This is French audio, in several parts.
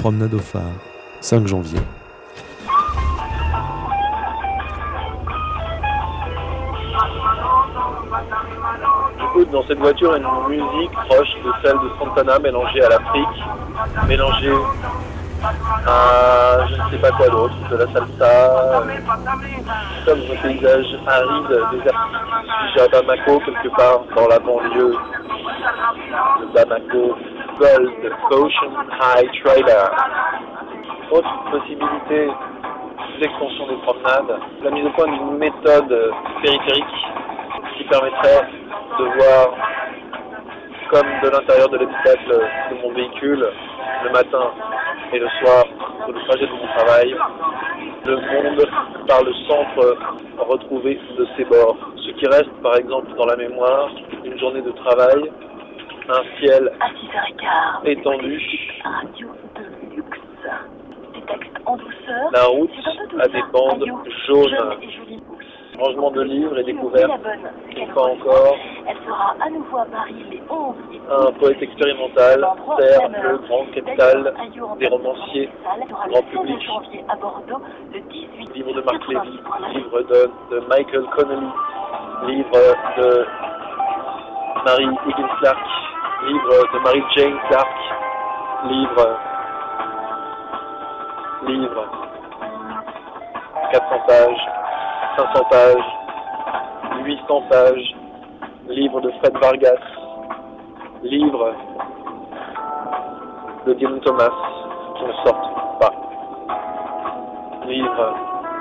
Promenade au phare, 5 janvier. J'écoute dans cette voiture une musique proche de celle de Santana mélangée à l'Afrique, mélangée à je ne sais pas quoi d'autre, de la salsa, comme un paysage aride, désertique. Je suis à Bamako, quelque part dans la banlieue de Bamako, Gold Ocean High Trailer. Autre possibilité d'extension des promenades, la mise au point d'une méthode périphérique qui permettrait de voir, comme de l'intérieur de l'habitacle de mon véhicule, le matin et le soir, sur le trajet de mon travail, le monde par le centre retrouvé de ses bords. Ce qui reste, par exemple, dans la mémoire, une journée de travail, un ciel étendu, la route a des bandes jaunes, rangement de livres et découvertes, une fois encore, un poète expérimental sert le grand capital des romanciers, grand public, livre de Marc Lévy, livre de Michael Connelly, livre de Mary Higgins Clark, livre de Mary Jane Clark, livre 400 pages, 500 pages, 800 pages, livre de Fred Vargas, livre de Dylan Thomas qui ne sortent pas, livre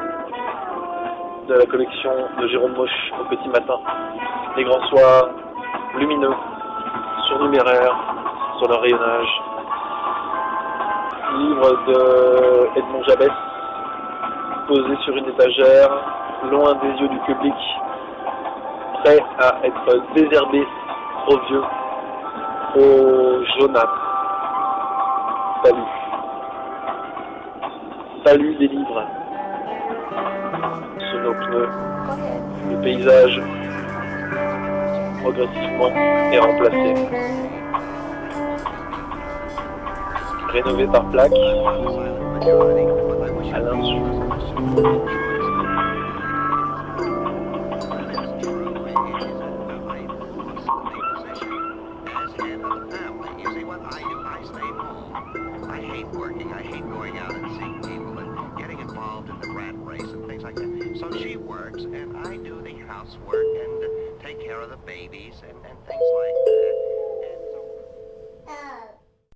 de la collection de Jérôme Moche au petit matin, des grands soirs lumineux, surnuméraires sur leur rayonnage, livre de Edmond Jabès posé sur une étagère, loin des yeux du public, prêt à être désherbé, trop vieux, au jaunâtre. Salut des livres. Sous nos pneus, le paysage progressivement est remplacé. Rénové par plaque, à l'insu. So she works and I do the housework and take care of the babies and things like that.